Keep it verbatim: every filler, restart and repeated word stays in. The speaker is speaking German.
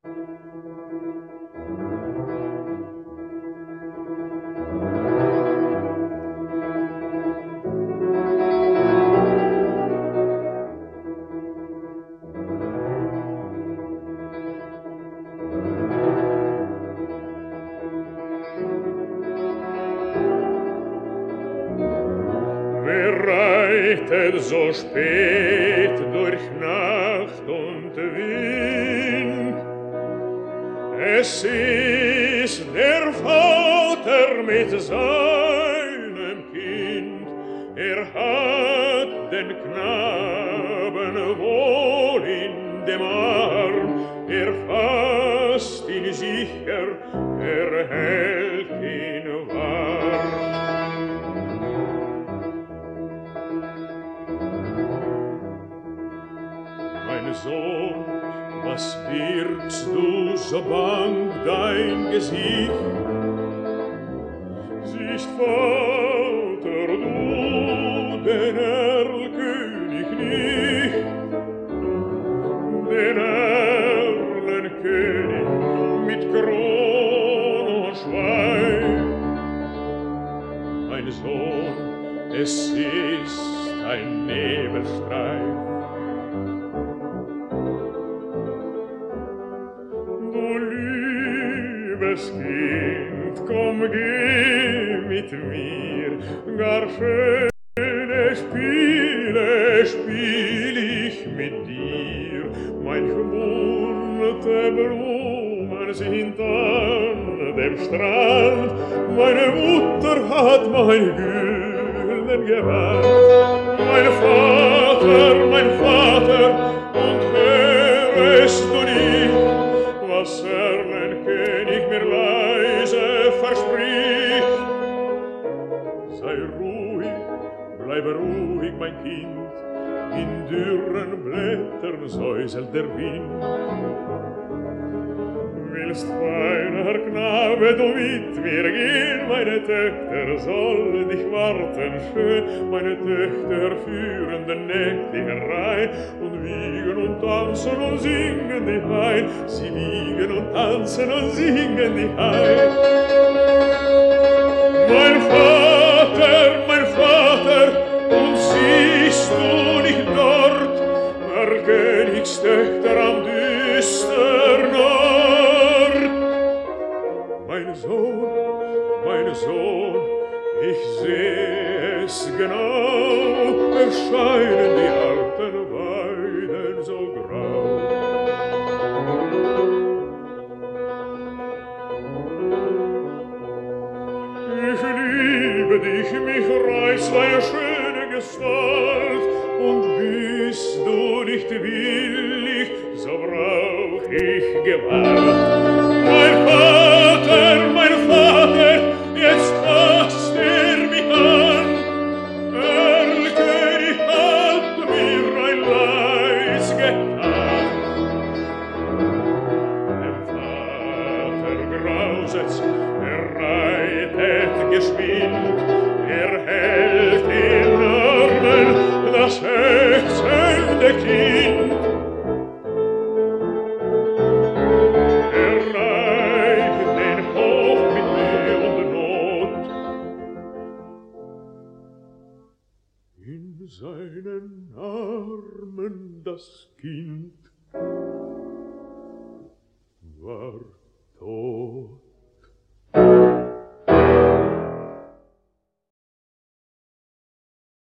So spät durch Nacht und Wind. Es ist der Vater mit seinem Kind. Er hat den Knaben wohl in dem Arm. Er fasst ihn sicher, er hält ihn warm. Sohn, was wirkst du so bang dein Gesicht? Siehst, Vater, du den Erlkönig nicht, den Erlenkönig mit Kron und Schwein. Mein Sohn, es ist ein Nebelstreif. Kind, komm, geh mit mir, gar schöne Spiele spiel ich mit dir. Manch bunte Blumen sind an dem Strand, meine Mutter hat mein Gülden gewahrt. Mein Vater, mein Vater, und hörest du nicht, was Erlenkönig mir leise verspricht? Sei ruhig, bleibe ruhig, mein Kind, in dürren Blättern säuselt der Wind. Willst, feiner Knabe, du mit mir gehen? Meine Töchter sollen dich warten schön, meine Töchter führen den nächtlichen Rhein und wiegen und tanzen und singen dich ein. Sie wiegen und tanzen und singen dich ein. Mein Vater, mein Vater, und siehst du nicht dort, der Königstöchter am düstern Ort? Mein Sohn, mein Sohn, ich seh es genau, erscheinen die alten Weiden so grau. Ich liebe dich, mich reißt deine schöne Gestalt, und bist du nicht willig, so brauch ich Gewalt. Mein Vater, mein Vater, jetzt fasst er mich an. Erlkönig hat mir ein Leis getan. Dem Vater grauset's, er reitet geschwind, er hält in Armen das ächzende Kind. Er reicht den hoch mit Mühe und Not. In seinen Armen das Kind war tot.